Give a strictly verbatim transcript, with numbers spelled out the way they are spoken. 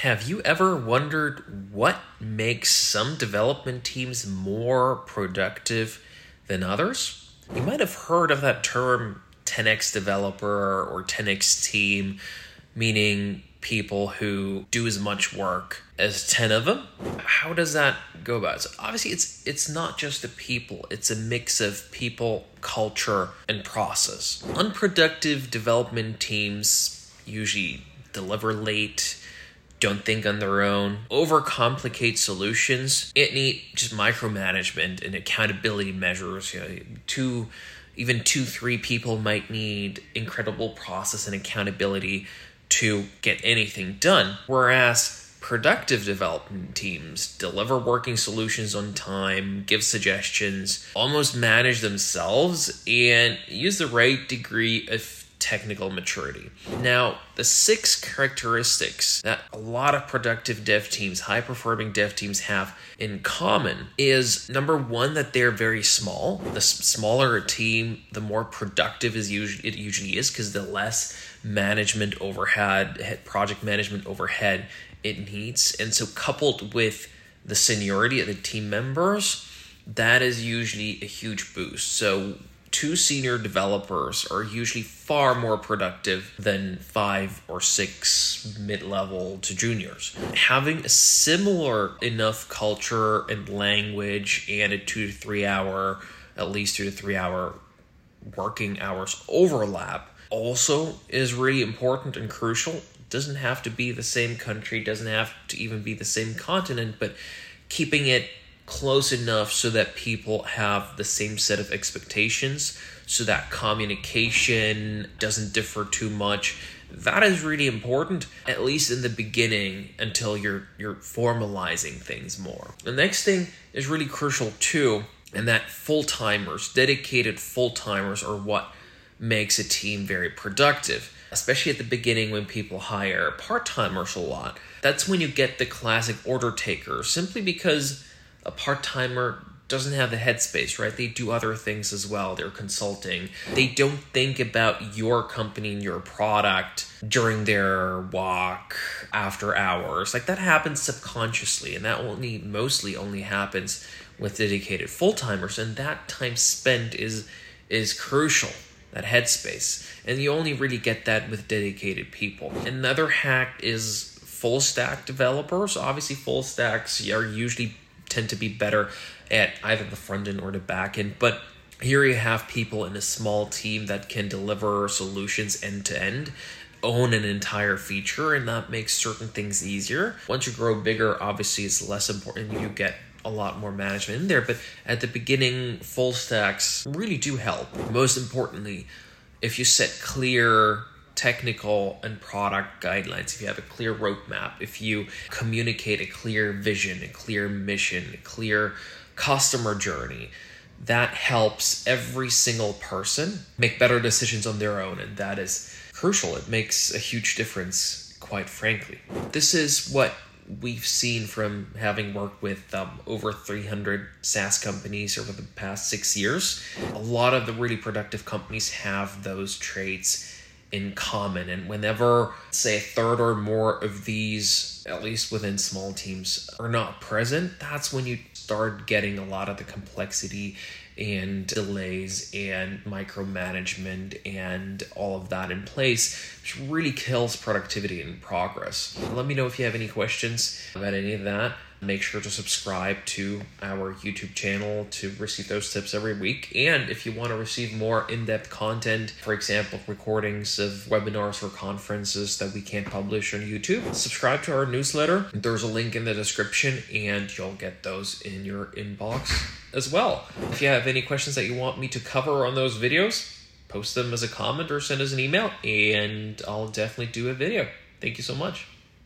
Have you ever wondered what makes some development teams more productive than others? You might have heard of that term ten X developer or ten X team, meaning people who do as much work as ten of them. How does that go about? So obviously it's it's not just the people, it's a mix of people, culture, and process. Unproductive development teams usually deliver late, don't think on their own, overcomplicate solutions, it need just micromanagement and accountability measures. You know, two, even two, three people might need incredible process and accountability to get anything done. Whereas productive development teams deliver working solutions on time, give suggestions, almost manage themselves, and use the right degree of technical maturity. Now, the six characteristics that a lot of productive dev teams, high-performing dev teams have in common is, number one, that they're very small. The smaller a team, the more productive is usually, it usually is, because the less management overhead, project management overhead it needs. And so coupled with the seniority of the team members, that is usually a huge boost. So two senior developers are usually far more productive than five or six mid-level to juniors. Having a similar enough culture and language and a two to three hour, at least two to three hour working hours overlap also is really important and crucial. It doesn't have to be the same country, doesn't have to even be the same continent, but keeping it close enough so that people have the same set of expectations, so that communication doesn't differ too much. That is really important, at least in the beginning, until you're you're formalizing things more. The next thing is really crucial too, and that full-timers, dedicated full-timers, are what makes a team very productive, especially at the beginning when people hire part-timers a lot. That's when you get the classic order taker, simply because a part-timer doesn't have the headspace, right? They do other things as well. They're consulting. They don't think about your company and your product during their walk after hours. Like, that happens subconsciously, and that only mostly only happens with dedicated full-timers, and that time spent is is crucial, that headspace. And you only really get that with dedicated people. Another hack is full-stack developers. Obviously, full-stacks are usually tend to be better at either the front end or the back end, but here you have people in a small team that can deliver solutions end to end, own an entire feature, and that makes certain things easier. Once you grow bigger, obviously it's less important. You get a lot more management in there, but at the beginning, full stacks really do help. Most importantly, if you set clear technical and product guidelines, if you have a clear roadmap, if you communicate a clear vision, a clear mission, a clear customer journey, that helps every single person make better decisions on their own, and that is crucial. It makes a huge difference, quite frankly. This is what we've seen from having worked with um, over three hundred SaaS companies over the past six years. A lot of the really productive companies have those traits in common, and whenever, say, a third or more of these, at least within small teams, are not present, that's when you start getting a lot of the complexity and delays and micromanagement and all of that in place, which really kills productivity and progress. Let me know if you have any questions about any of that. Make sure to subscribe to our YouTube channel to receive those tips every week. And if you want to receive more in-depth content, for example, recordings of webinars or conferences that we can't publish on YouTube, subscribe to our newsletter. There's a link in the description, and you'll get those in your inbox as well. If you have any questions that you want me to cover on those videos, post them as a comment or send us an email, and I'll definitely do a video. Thank you so much.